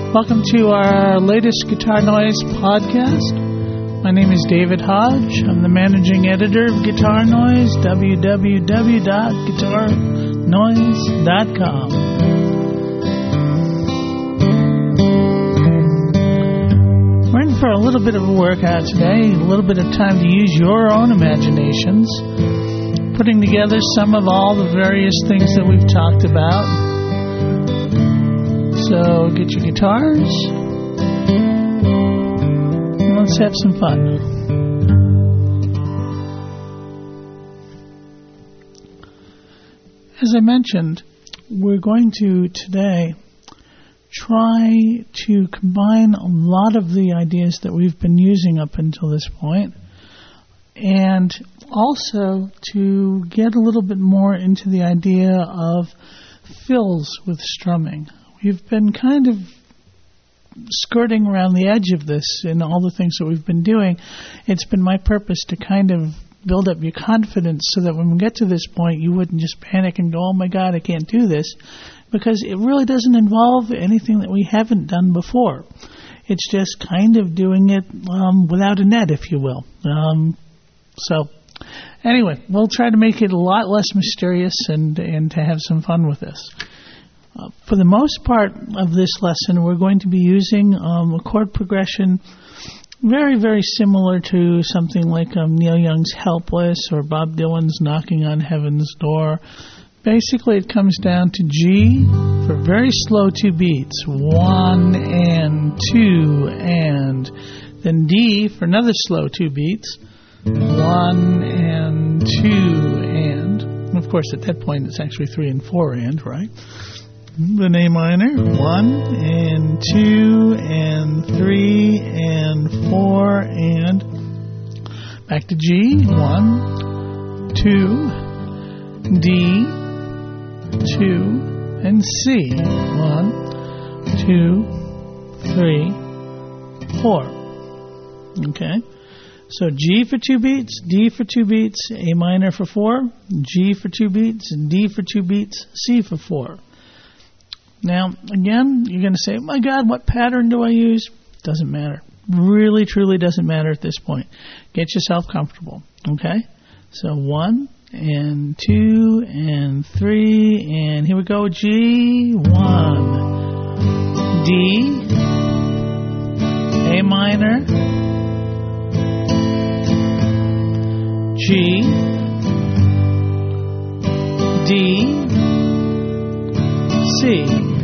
Welcome to our latest Guitar Noise podcast. My name is David Hodge. I'm the managing editor of Guitar Noise, www.guitarnoise.com. We're in for a little bit of a workout today, a little bit of time to use your own imaginations, putting together some of all the various things that we've talked about. So get your guitars and let's have some fun. As I mentioned, we're going to today try to combine a lot of the ideas that we've been using up until this point, and also to get a little bit more into the idea of fills with strumming. We've been kind of skirting around the edge of this in all the things that we've been doing. It's been my purpose to kind of build up your confidence so that when we get to this point, you wouldn't just panic and go, oh my God, I can't do this, because it really doesn't involve anything that we haven't done before. It's just kind of doing it without a net, if you will. So anyway, we'll try to make it a lot less mysterious and to have some fun with this. For the most part of this lesson, we're going to be using a chord progression very, very similar to something like Neil Young's Helpless or Bob Dylan's Knocking on Heaven's Door. Basically, it comes down to G for very slow 2 beats, 1 and 2, and then D for another slow 2 beats, 1 and 2, and of course at that point it's actually 3 and 4 and, right? Then A minor, 1 and 2 and 3 and 4 and back to G, 1, 2, D, 2, and C, 1, 2, 3, 4. Okay, so G for 2 beats, D for 2 beats, A minor for 4, G for 2 beats, and D for 2 beats, C for 4. Now, again, you're going to say, oh my God, what pattern do I use? Doesn't matter. Really, truly doesn't matter at this point. Get yourself comfortable, okay? So 1 and 2 and 3, and here we go, G, 1, D, A minor, G, D, C.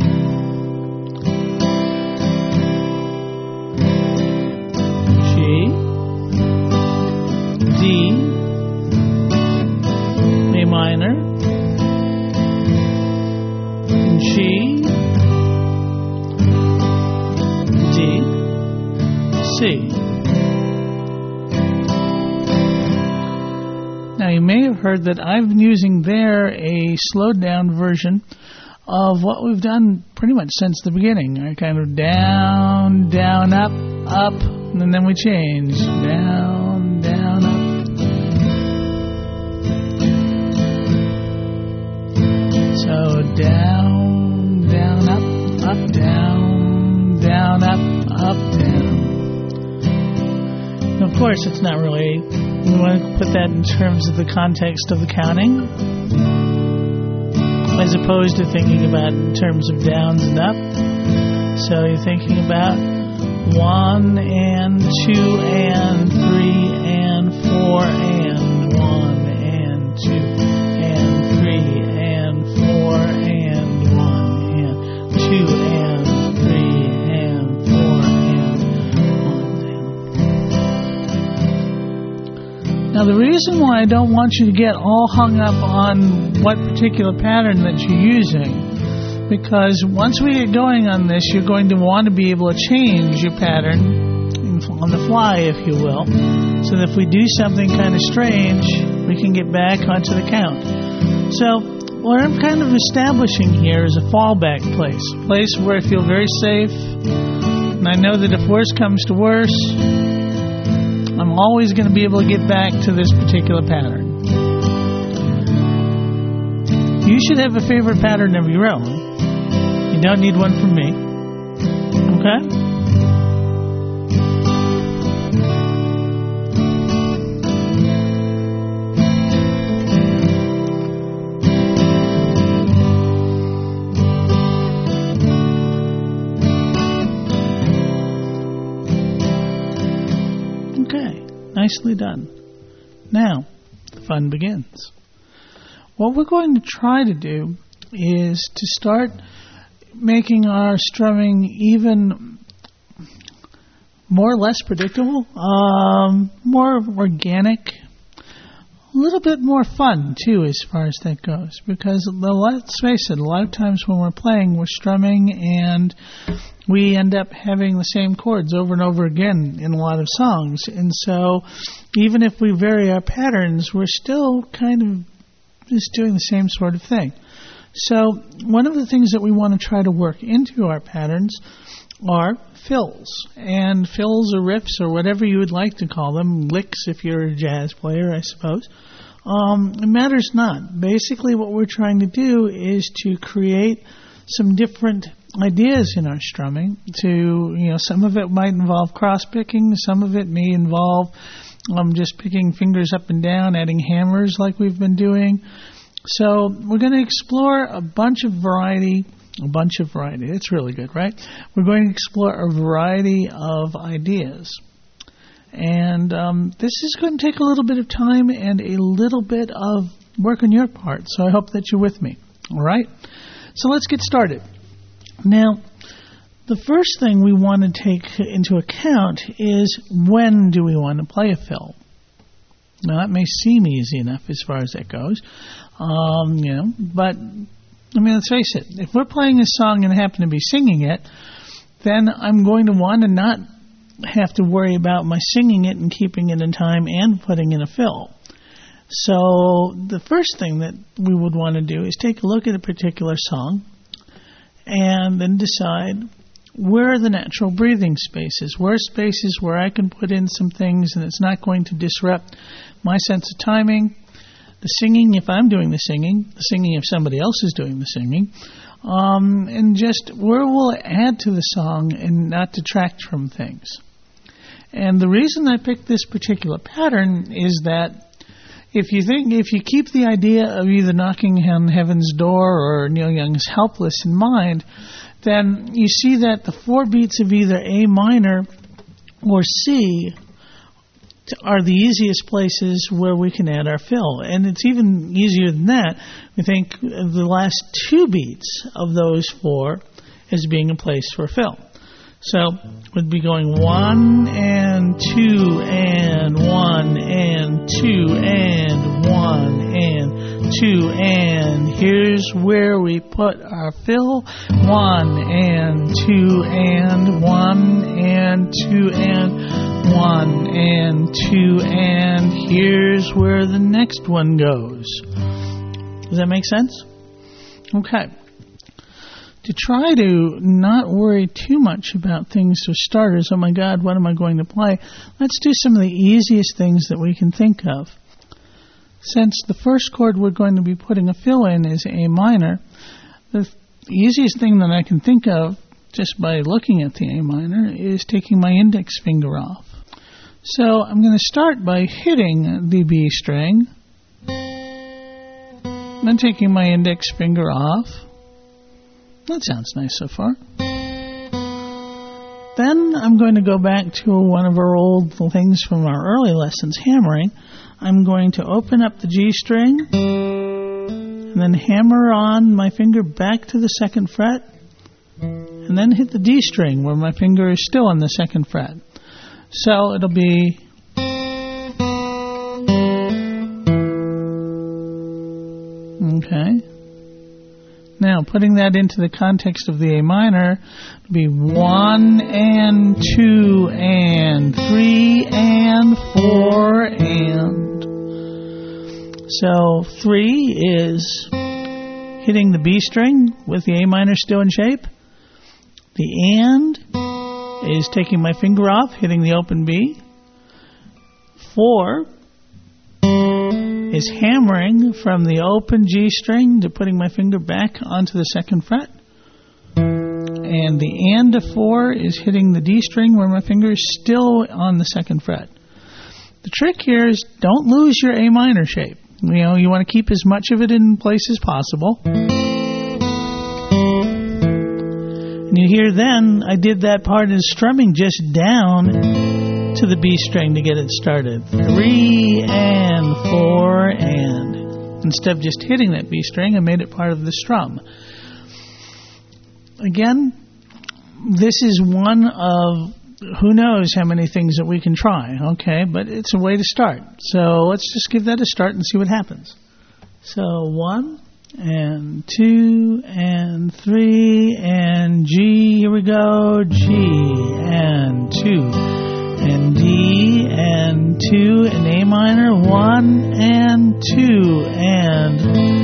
Minor, G, D, C. Now you may have heard that I've been using there a slowed down version of what we've done pretty much since the beginning. Right? Kind of down, down, up, up, and then we change. Down, down, up. So down, down, up, up, down, down, up, down. And of course, it's not really, we want to put that in terms of the context of the counting, as opposed to thinking about it in terms of downs and up. So you're thinking about 1 and 2 and 3 and 4 and 1 and 2 and 3 and 4 and 1 and 2 and 3 and 4 and 1. Now the reason why I don't want you to get all hung up on what particular pattern that you're using, because once we get going on this, you're going to want to be able to change your pattern on the fly, if you will, so that if we do something kind of strange, we can get back onto the count. So what I'm kind of establishing here is a fallback place, a place where I feel very safe, and I know that if worse comes to worse, I'm always going to be able to get back to this particular pattern. You should have a favorite pattern of your own. You don't need one from me. Okay? Nicely done. Now, the fun begins. What we're going to try to do is to start making our strumming even more or less predictable, more organic, a little bit more fun, too, as far as that goes. Because, let's face it, a lot of times when we're playing, we're strumming and we end up having the same chords over and over again in a lot of songs. And so even if we vary our patterns, we're still kind of just doing the same sort of thing. So one of the things that we want to try to work into our patterns are fills. And fills or riffs or whatever you would like to call them, licks if you're a jazz player, I suppose. It matters not. Basically what we're trying to do is to create some different ideas in our strumming. Some of it might involve cross-picking, some of it may involve just picking fingers up and down, adding hammers like we've been doing. So we're going to explore a bunch of variety. That's really good, right? We're going to explore a variety of ideas. And this is going to take a little bit of time and a little bit of work on your part. So I hope that you're with me. All right? So let's get started. Now, the first thing we want to take into account is when do we want to play a fill? Now, that may seem easy enough as far as that goes, but let's face it. If we're playing a song and happen to be singing it, then I'm going to want to not have to worry about my singing it and keeping it in time and putting in a fill. So the first thing that we would want to do is take a look at a particular song and then decide where are the natural breathing spaces, where are spaces where I can put in some things and it's not going to disrupt my sense of timing, the singing if I'm doing the singing if somebody else is doing the singing, and just where will it add to the song and not detract from things. And the reason I picked this particular pattern is that if you keep the idea of either knocking on heaven's door or Neil Young's Helpless in mind, then you see that the 4 beats of either A minor or C are the easiest places where we can add our fill. And it's even easier than that. We think of the last 2 beats of those 4 as being a place for fill. So we'd be going 1 and 2 and 1 and 2 and 1 and 2 and here's where we put our fill. 1 and 2 and 1 and 2 and 1 and 2 and here's where the next one goes. Does that make sense? Okay. To try to not worry too much about things for starters, oh my God, what am I going to play? Let's do some of the easiest things that we can think of. Since the first chord we're going to be putting a fill in is A minor, the easiest thing that I can think of just by looking at the A minor is taking my index finger off. So I'm going to start by hitting the B string, then taking my index finger off. That sounds nice so far. Then I'm going to go back to one of our old things from our early lessons, hammering. I'm going to open up the G string and then hammer on my finger back to the 2nd fret and then hit the D string where my finger is still on the 2nd fret. So it'll be okay. Now, putting that into the context of the A minor, it'll be 1 and 2 and 3 and 4 and. So 3 is hitting the B string with the A minor still in shape. The and is taking my finger off, hitting the open B. 4 is hammering from the open G string to putting my finger back onto the 2nd fret. and the and to 4 is hitting the D string where my finger is still on the 2nd fret. The trick here is don't lose your A minor shape. You know, you want to keep as much of it in place as possible. And you hear then, I did that part of strumming just down to the B string to get it started. 3 and 4 and. Instead of just hitting that B string, I made it part of the strum. Again, this is one of who knows how many things that we can try, okay? But it's a way to start. So let's just give that a start and see what happens. So 1 and 2 and 3 and G, here we go, G and 2 and D and 2 and A minor, 1 and 2 and...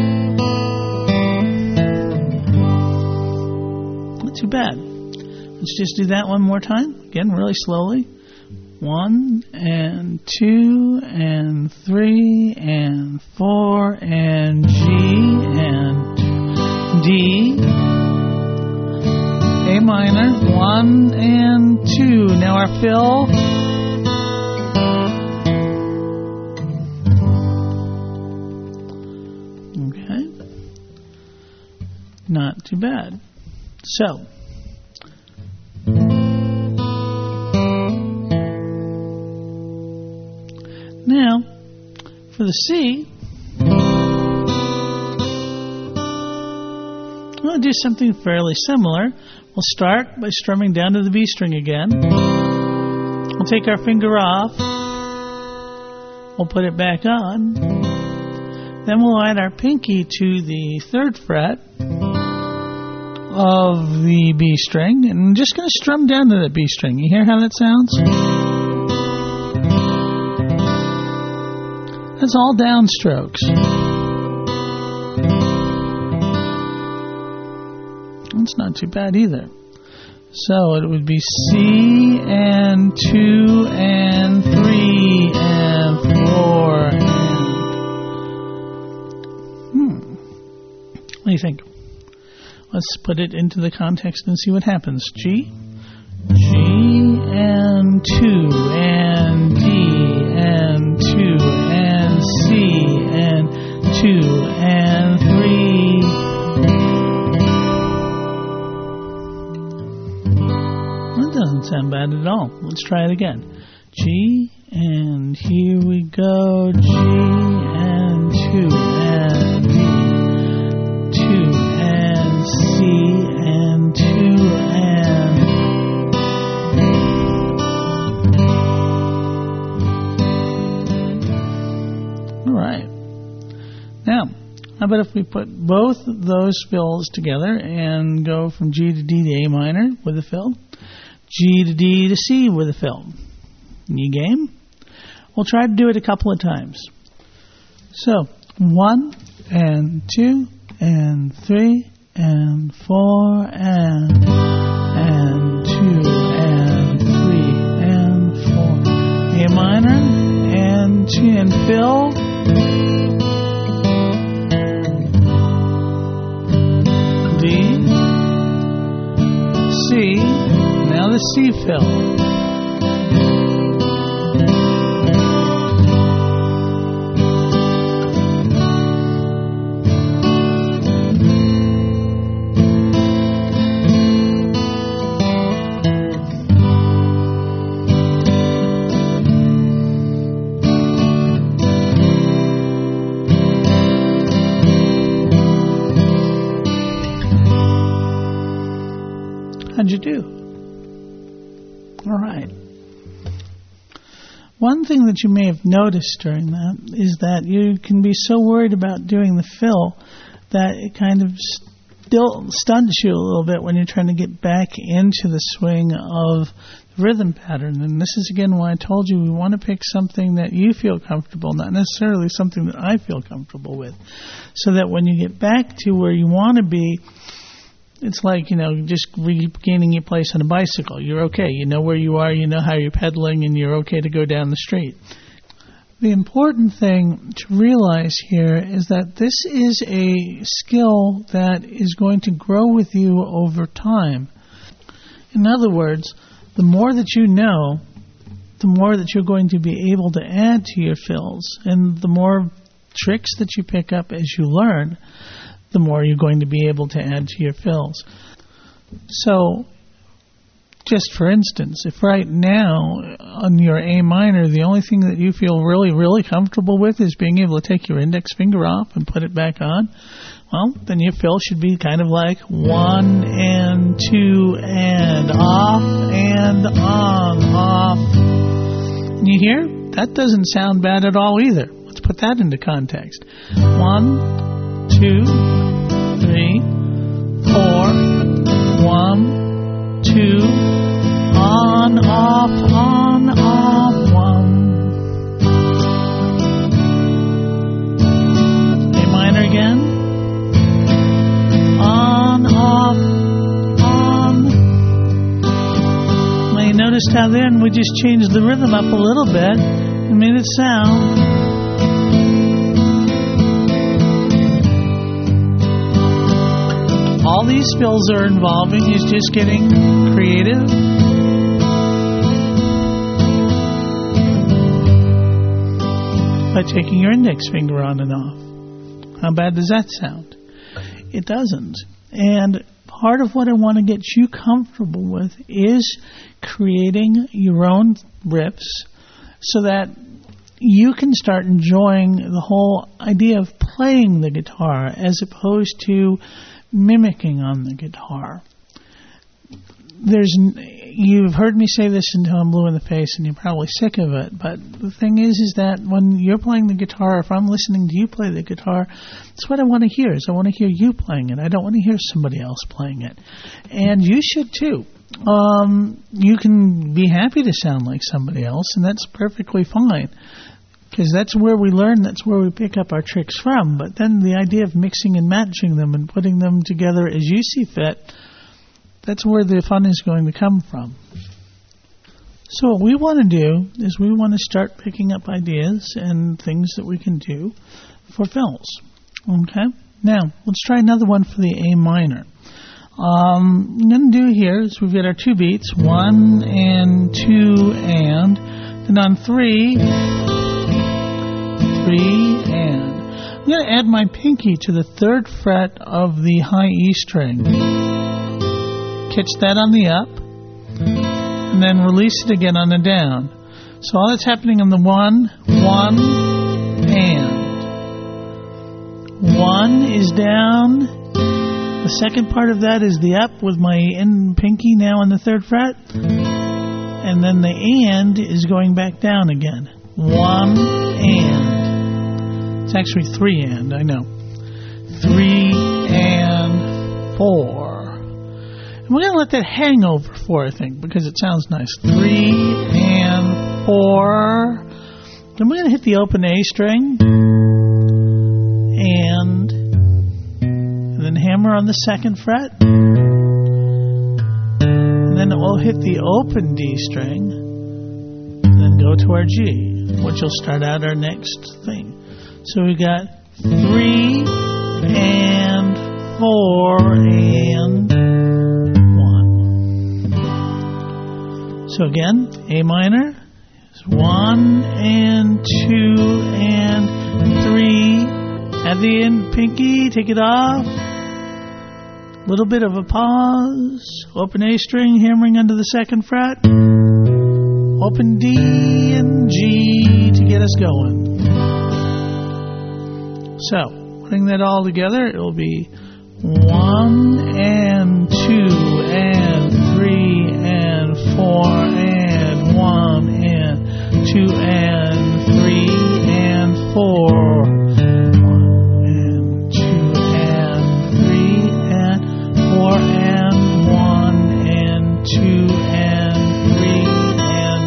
Not too bad. Let's just do that one more time. Again, really slowly. 1 and 2 and 3 and 4 and G and D, A minor, 1 and 2. Now our fill. Okay. Not too bad. So, now, for the C, we'll do something fairly similar. We'll start by strumming down to the B string again. We'll take our finger off. We'll put it back on. Then we'll add our pinky to the 3rd fret of the B string. And I'm just going to strum down to the B string. You hear how that sounds? That's all downstrokes. That's not too bad either. So it would be C and 2 and 3 and 4 and... What do you think? Let's put it into the context and see what happens. G, G and 2 and D and 2 and C and 2 and 3. That doesn't sound bad at all. Let's try it again. G and here we go. G and 2 and D, 2 and C and 2 and... Alright. Now, how about if we put both of those fills together and go from G to D to A minor with a fill, G to D to C with a fill. You game? We'll try to do it a couple of times. So, 1 and 2 and 3 and 4 and 2 and 3 and 4. A minor and 2 and fill. D, C, now the C fill. How'd you do? All right. One thing that you may have noticed during that is that you can be so worried about doing the fill that it kind of still stunts you a little bit when you're trying to get back into the swing of the rhythm pattern. And this is again why I told you we want to pick something that you feel comfortable, not necessarily something that I feel comfortable with, so that when you get back to where you want to be, it's like, just regaining your place on a bicycle. You're okay. You know where you are. You know how you're pedaling, and you're okay to go down the street. The important thing to realize here is that this is a skill that is going to grow with you over time. In other words, the more that you know, the more that you're going to be able to add to your fills. And the more tricks that you pick up as you learn, the more you're going to be able to add to your fills. So, just for instance, if right now on your A minor, the only thing that you feel really, really comfortable with is being able to take your index finger off and put it back on, well, then your fill should be kind of like 1 and 2 and off and on, off. And you hear? That doesn't sound bad at all either. Let's put that into context. 1, 2, 3, 4, 1, 2, on, off, 1. A minor again. On, off, on. Now you noticed how then we just changed the rhythm up a little bit and made it sound. All these fills are involving is just getting creative. By taking your index finger on and off. How bad does that sound? It doesn't. And part of what I want to get you comfortable with is creating your own riffs so that you can start enjoying the whole idea of playing the guitar as opposed to mimicking on the guitar. You've heard me say this until I'm blue in the face and you're probably sick of it, but the thing is that when you're playing the guitar, if I'm listening to you play the guitar, that's what I want to hear, is I want to hear you playing it. I don't want to hear somebody else playing it. And you should too. You can be happy to sound like somebody else, and that's perfectly fine. Because that's where we learn, that's where we pick up our tricks from. But then the idea of mixing and matching them and putting them together as you see fit, that's where the fun is going to come from. So what we want to do is we want to start picking up ideas and things that we can do for fills. Okay? Now, let's try another one for the A minor. I'm going to do here is we've got our 2 beats, 1 and 2 and, then on 3 and. I'm going to add my pinky to the 3rd fret of the high E string. Catch that on the up, and then release it again on the down. So all that's happening on the 1 and. 1 is down. The second part of that is the up with my pinky now on the 3rd fret. And then the and is going back down again. 1 and. It's actually 3 and, I know. 3 and 4. And we're going to let that hang over 4, I think, because it sounds nice. 3 and 4. Then we're going to hit the open A string. And then hammer on the 2nd fret. And then we'll hit the open D string. And then go to our G, which will start out our next thing. So we got 3 and 4 and 1. So again, A minor is 1 and 2 and 3. At the end, pinky, take it off. Little bit of a pause. Open A string, hammering under the 2nd fret. Open D and G to get us going. So, putting that all together, it will be 1 and 2 and 3 and 4 and 1 and 2 and 3 and 4. 1 and 2 and 3 and 4 and 1 and 2 and 3 and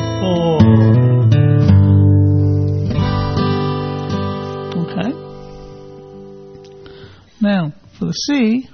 4. Okay. Now, for the C,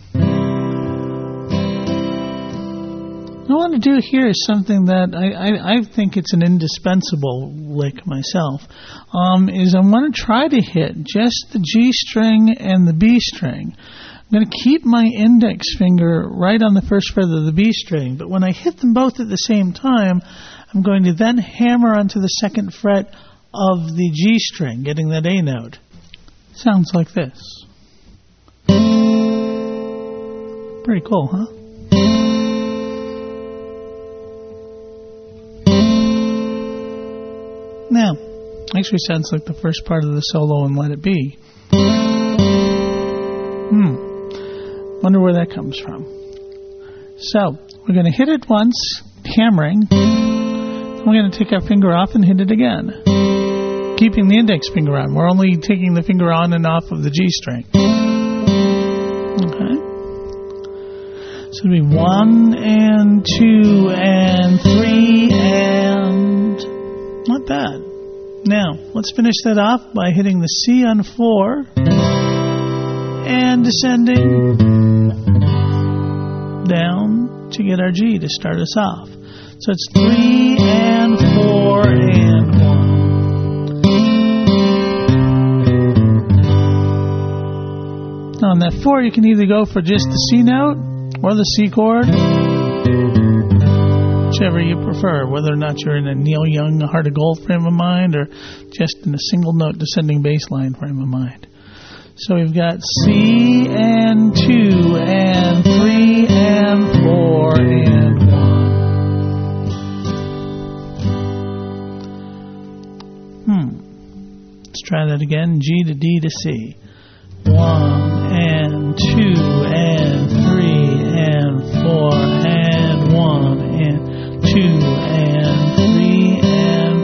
what I want to do here is something that I think it's an indispensable lick myself, is I want to try to hit just the G string and the B string. I'm going to keep my index finger right on the first fret of the B string, but when I hit them both at the same time, I'm going to then hammer onto the second fret of the G string, getting that A note. Sounds like this. Pretty cool, huh? Now, actually sounds like the first part of the solo in Let It Be. Wonder where that comes from. So, we're going to hit it once, hammering. We're going to take our finger off and hit it again, keeping the index finger on. We're only taking the finger on and off of the G string. Okay. So it'll be 1 and 2 and 3 and... Not bad. Now, let's finish that off by hitting the C on 4 and descending down to get our G to start us off. So it's 3 and 4 and 1. Now on that 4, you can either go for just the C note or the C chord, whichever you prefer, whether or not you're in a Neil Young Heart of Gold frame of mind or just in a single note descending bass line frame of mind. So we've got C and 2 and 3 and 4 and 1. Let's try that again. G to D to C. 1 and 2 and 3 and 4 and 1 and 2 and 3 and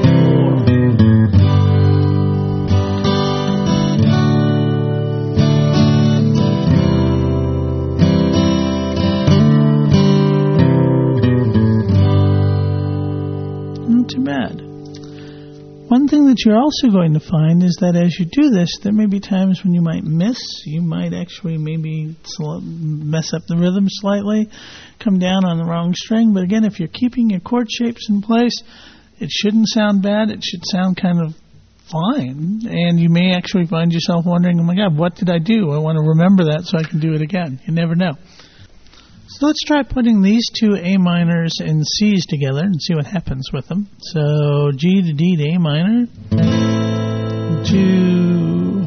4. Not too bad. One thing that you're also going to find is that as you do this, there may be times when you might miss. You might actually maybe mess up the rhythm slightly, come down on the wrong string. But again, if you're keeping your chord shapes in place, it shouldn't sound bad. It should sound kind of fine. And you may actually find yourself wondering, oh my God, what did I do? I want to remember that so I can do it again. You never know. So let's try putting these two A minors and C's together and see what happens with them. So G to D to A minor, to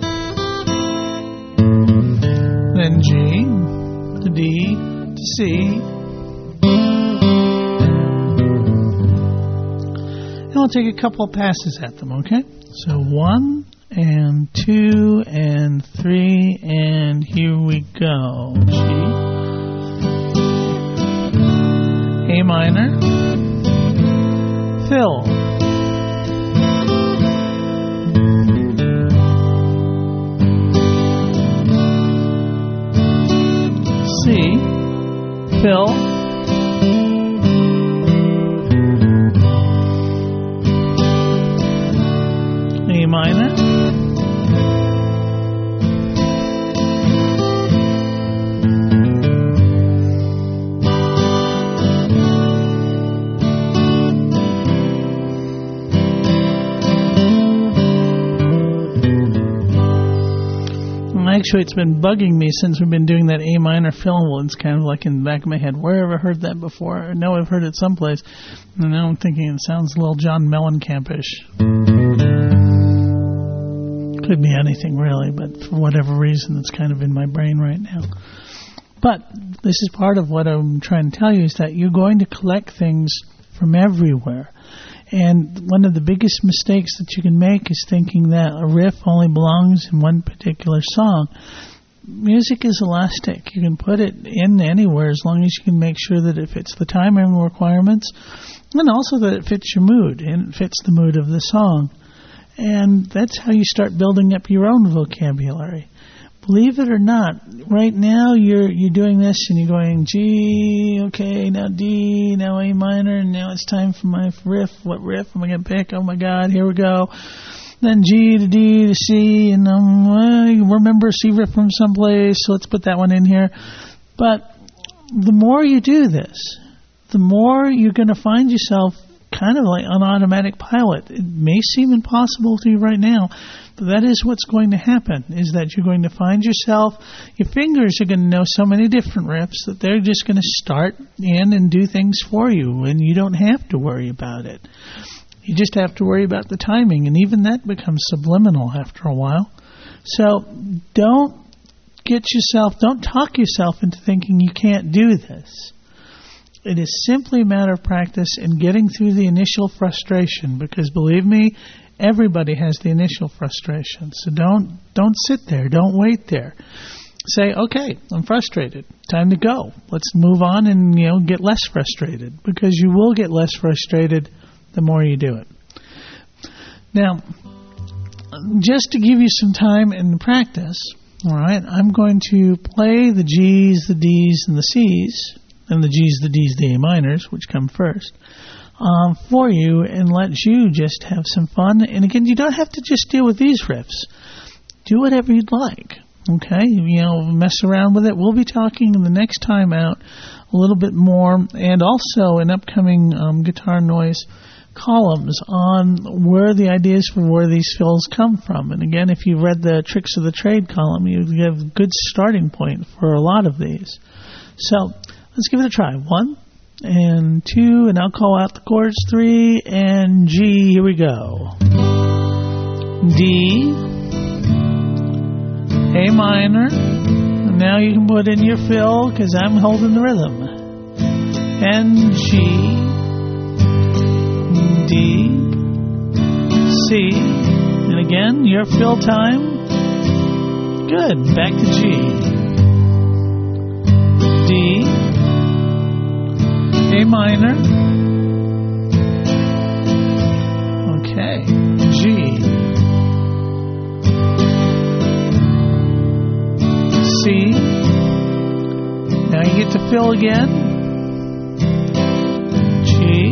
then G to D to C, and we'll take a couple of passes at them, okay? So 1 and 2 and 3, and here we go. G, A minor, fill, C, fill, A minor, actually, it's been bugging me since we've been doing that A minor fill. It's kind of like in the back of my head. Where have I heard that before? I know I've heard it someplace. And now I'm thinking it sounds a little John Mellencamp-ish. Could be anything, really, but for whatever reason, it's kind of in my brain right now. But this is part of what I'm trying to tell you, is that you're going to collect things from everywhere. And one of the biggest mistakes that you can make is thinking that a riff only belongs in one particular song. Music is elastic. You can put it in anywhere as long as you can make sure that it fits the timing requirements and also that it fits your mood and it fits the mood of the song. And that's how you start building up your own vocabulary. Believe it or not, right now you're doing this and you're going G, okay, now D, now A minor, and now it's time for my riff. What riff am I going to pick? Oh my God, here we go. Then G to D to C, and remember C riff from someplace, so let's put that one in here. But the more you do this, the more you're going to find yourself kind of like on automatic pilot. It may seem impossible to you right now, but that is what's going to happen, is that you're going to find yourself, your fingers are going to know so many different riffs that they're just going to start in and do things for you, and you don't have to worry about it. You just have to worry about the timing, and even that becomes subliminal after a while. So don't talk yourself into thinking you can't do this. It is simply a matter of practice and getting through the initial frustration, because believe me, everybody has the initial frustration. So don't sit there. Don't wait there. Say, okay, I'm frustrated. Time to go. Let's move on and get less frustrated, because you will get less frustrated the more you do it. Now, just to give you some time in practice, all right, I'm going to play the G's, the D's, and the C's, and the G's, the D's, the A minors, which come first, for you, and let you just have some fun. And again, you don't have to just deal with these riffs. Do whatever you'd like. Okay, mess around with it. We'll be talking in the next time out a little bit more, and also in upcoming Guitar Noise columns on where the ideas for where these fills come from. And again, if you read the Tricks of the Trade column, you have a good starting point for a lot of these. So let's give it a try. 1 and 2, and I'll call out the chords. 3 and G. Here we go. D, A minor. And now you can put in your fill, because I'm holding the rhythm. And G, D, C, and again, your fill time. Good. Back to G, D, A minor. Okay, G, C. Now you get to fill again. G,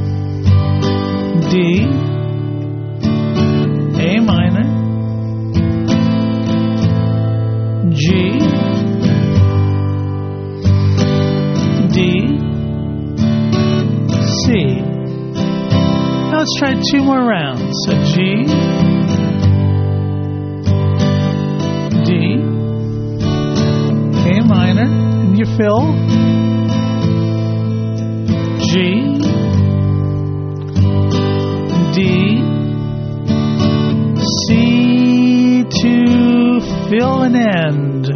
D, A minor, G, D, C. Now let's try 2 more rounds. So G, D, A minor, and you fill. G, D, C to fill and end.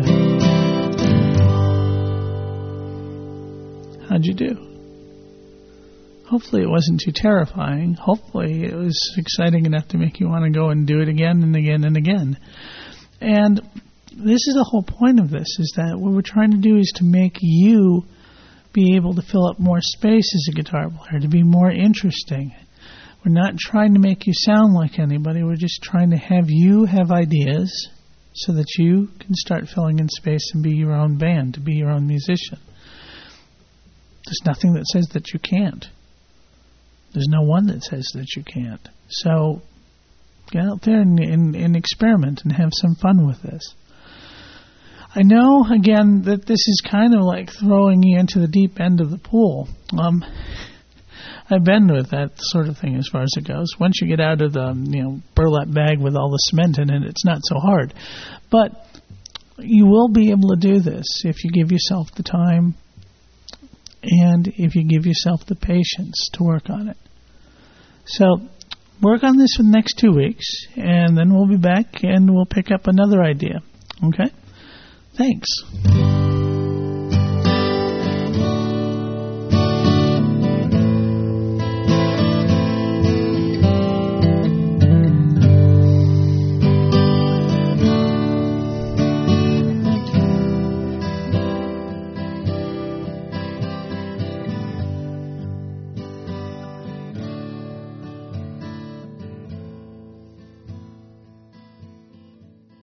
How'd you do? Hopefully it wasn't too terrifying. Hopefully it was exciting enough to make you want to go and do it again and again and again. And this is the whole point of this, is that what we're trying to do is to make you be able to fill up more space as a guitar player, to be more interesting. We're not trying to make you sound like anybody. We're just trying to have you have ideas so that you can start filling in space and be your own band, to be your own musician. There's nothing that says that you can't. There's no one that says that you can't. So get out there and experiment and have some fun with this. I know, again, that this is kind of like throwing you into the deep end of the pool. I've been with that sort of thing as far as it goes. Once you get out of the burlap bag with all the cement in it, it's not so hard. But you will be able to do this if you give yourself the time and if you give yourself the patience to work on it. So work on this for the next 2 weeks, and then we'll be back and we'll pick up another idea. Okay? Thanks.